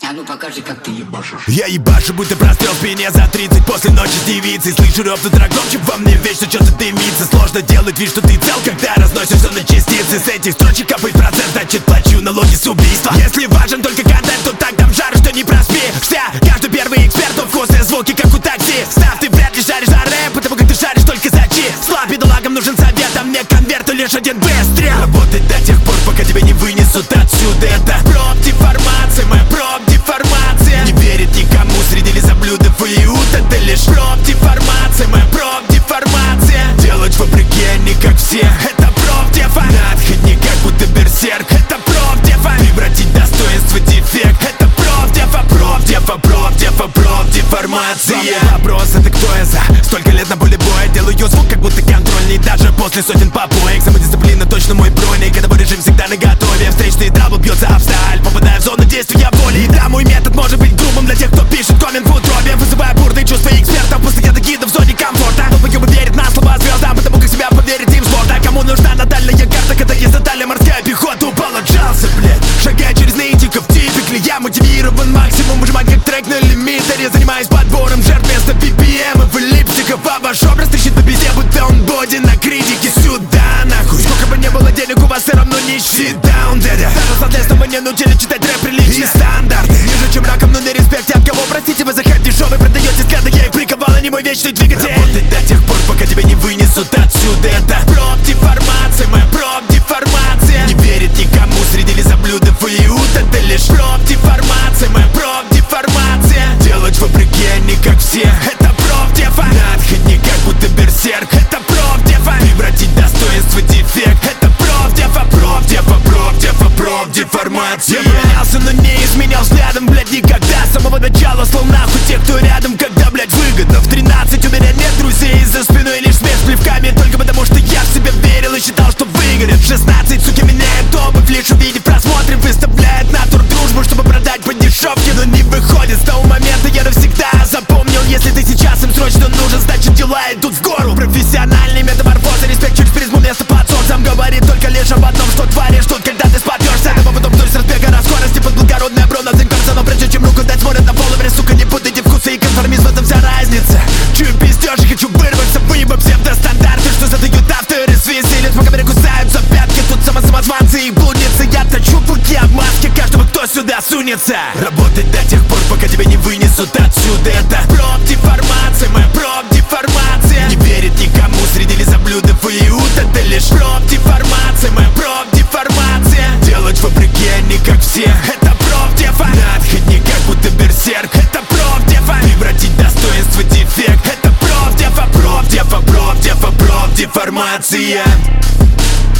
А ну покажи, как ты ебашишь. Я ебашу, будто прострел в спине за 30 после ночи с девицей. Слышу рёв на драгомчик, во мне вечно что-то дымится. Сложно делать вид, что ты цел, когда разносишься на частицы. С этих строчек капает процент, значит плачу налоги с убийства. Если важен только контент, то так там жару, что не проспи. Каждый первый эксперт, но вкусные звуки, как у такси. Став, ты вряд ли шаришь за рэп, потому как ты шаришь только за чи. Слаб, бедолагам нужен совет, а мне конверт, лишь один выстрел. Работать до тех пор, пока тебя не вынесут отсюда. Это проп-деформация, моя проп-деформация. Не верит никому среди лизоблюдов и иуд. Это лишь проп-деформация, моя проп-деформация. Делать вопреки, а не как все. Это проп-дефа. На отходник, как будто берсерк. Это проп-дефа. Превратить достоинство в дефект. Это проп-дефа, проп-дефа, проп-дефа, проп-деформация. Вопрос, это кто я за? Столько лет на поле боя. Делаю звук, как будто контрольный. Даже после сотен попоек. Самодисциплина точно мой броник. Это мой режим всегда наготове. Встречный дабл бьется об сталь, попадая в зону действия воли. И да, мой метод может быть грубым для тех, кто пишет коммент в утробе, вызывая бурные чувства экспертов, постоянно гидов в зоне комфорта. Но погибы верит на слова звездам, потому как себя поверит им спорта. Кому нужна натальная карта, когда есть натальная морская пехота? Упал, отжался, блядь, шагая через нытиков, типикли. Я мотивирован максимум, выжимать как трек на лимитере. Занимаюсь подбором жертв вместо BPM и липстиков. А ваш образ трещит по пизде, будто он боди на критике. Сюда, нахуй. Сколько бы не было денег, у вас все равно не shit down, дядя. Даже соответственно вы не научили читать рэп прилично. И стандарты ниже, чем раком, но не респект. От кого, простите, вы за хайп дешевый продаете взгляды. Я их приковал, а не мой вечный двигатель. Работать до тех пор, пока тебя не вынесут отсюда. Это проп-деформация, моя проп-деформация. Не верит никому среди лизоблюдов и иуд. Это лишь проп-деформация, моя проп-деформация. Делать вопреки, а не как все. Это проп-дефа. На отходник, как будто берсерк. Это проп-дефа. Превратить достоинство в дефект. Это проп-дефа, проп-дефа, проп-дефа, проп-деформация. Я поменялся, но не изменял взглядом, блядь, никогда. С самого начала слал нахуй тех, кто рядом, когда, блядь, выгодно. В 13 у меня нет друзей, за спиной лишь смех с плевками. Только потому, что я в себя верил и считал, что выгорит. В 16, суки, меняют обувь, лишь увидев просмотры. Выставляет натур дружбу, чтобы продать по дешевке. Но не выходит с того момента, я навсегда запомнил. Если ты сейчас им срочно нужен, значит дела идут в гору. Профессиональный метаморфоз и респект через призму места под солнцем. Говорит только лишь об одном, что творишь тут, когда ты споткнешься. Но потом вдоль с разбега на скорости под благородное броно дзинкарца. Но прежде чем руку дать, смотрят на половину, сука, не путайте вкусы и конформизм, в этом вся разница. Чую пиздёж и хочу вырваться, выеба псевдостандарты, что задают авторы, свистелят, по камере кусаются пятки. Тут самозванцы и блудницы, я точу пути обмазки каждого, кто сюда сунется. Работать до тех пор, пока тебя не вынесут отсюда. Это проп-деформация, моя проп-деформация. Не верит никому среди лизоблюдов и иуд. Это лишь проп-деформация, моя проп-деформация. Делать вопреки, а не как все. Это проп-дефа. На отходник, как будто берсерк. Это проп-дефа. Превратить достоинство в дефект. Это проп-дефа, проп-дефа, проп-дефа, проп-деформация.